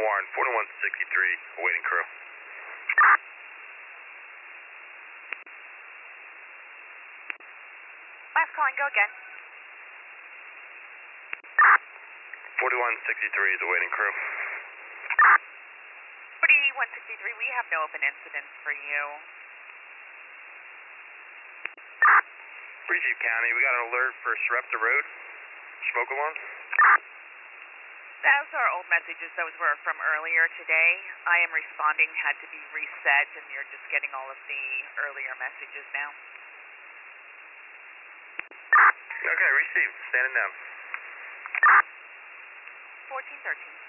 Warren, 4163, awaiting crew. Last calling, go again. 4163 is awaiting crew. 4163, we have no open incidents for you. Brigitte County, we got an alert for Sarepta Road. Smoke alarm. Those are old messages. Those were from earlier today. I am responding, had to be reset, and you're just getting all of the earlier messages now. Okay, received. Standing down. 1413.